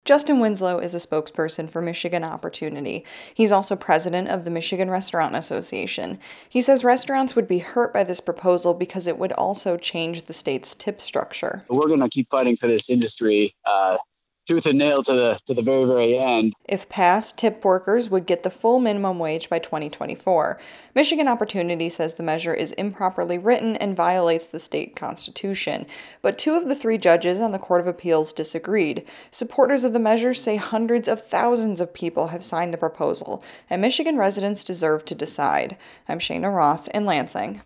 Justin Winslow is a spokesperson for Michigan Opportunity. He's also president of the Michigan Restaurant Association. He says restaurants would be hurt by this proposal because it would also change the state's tip structure. We're going to keep fighting for this industry tooth and nail to the very, very end. If passed, tip workers would get the full minimum wage by 2024. Michigan Opportunity says the measure is improperly written and violates the state constitution. But 2 of the 3 judges on the Court of Appeals disagreed. Supporters of the measure say hundreds of thousands of people have signed the proposal, and Michigan residents deserve to decide. I'm Shayna Roth in Lansing.